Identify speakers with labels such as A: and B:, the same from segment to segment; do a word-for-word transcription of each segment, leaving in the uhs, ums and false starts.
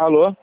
A: Alô?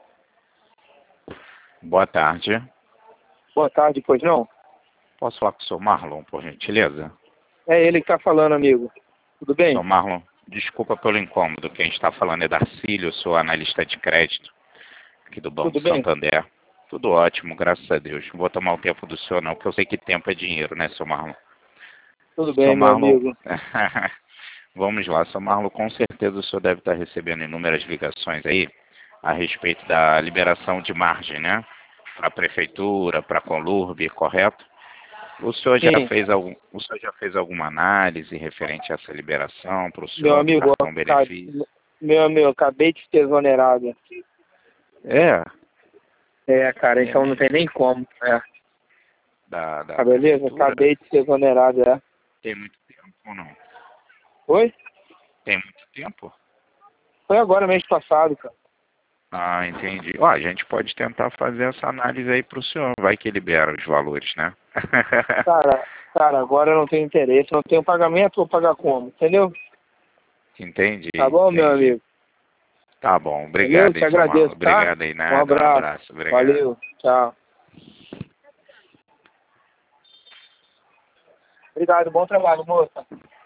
B: Boa tarde.
A: Boa tarde, pois não?
B: Posso falar com o senhor Marlon, por gentileza?
A: É ele que tá falando, amigo. Tudo bem?
B: Senhor Marlon, desculpa pelo incômodo. Quem está falando é Darcílio, sou analista de crédito aqui do Banco
A: Tudo bem?
B: Santander. Tudo ótimo, graças a Deus. Não vou tomar o tempo do senhor não, porque eu sei que tempo é dinheiro, né, senhor Marlon?
A: Tudo
B: Senhor
A: bem, meu
B: Marlon,
A: amigo.
B: vamos lá, senhor Marlon, com certeza o senhor deve estar recebendo inúmeras ligações aí a respeito da liberação de margem, né? Para a prefeitura, para a Conlurb, correto? O senhor já
A: Sim,
B: fez algum, o senhor já fez alguma análise referente a essa liberação para o
A: meu
B: senhor do
A: amigo,
B: cartão
A: aca-
B: benefício?
A: meu amigo, acabei de ser exonerado.
B: É,
A: É, cara,
B: é
A: então não tem
B: mesmo.
A: nem como. É.
B: Da, da
A: Tá beleza?
B: prefeitura?
A: Acabei de ser exonerado, é.
B: Tem muito tempo ou não?
A: Oi?
B: Tem muito tempo?
A: Foi agora, mês passado, cara.
B: Ah, entendi. Ó, a gente pode tentar fazer essa análise aí para o senhor. Vai que libera os valores, né?
A: Cara, cara, agora eu não tenho interesse, não tenho pagamento, vou pagar como? Entendeu?
B: Entendi,
A: Tá bom, meu
B: entendi.
A: amigo?
B: Tá bom,
A: Valeu,
B: obrigado
A: te
B: aí, seu Marlon.
A: agradeço, tá?
B: Obrigado aí,
A: Um
B: nada. Um
A: abraço.
B: abraço, obrigado.
A: Valeu, tchau. Obrigado, bom trabalho, moça.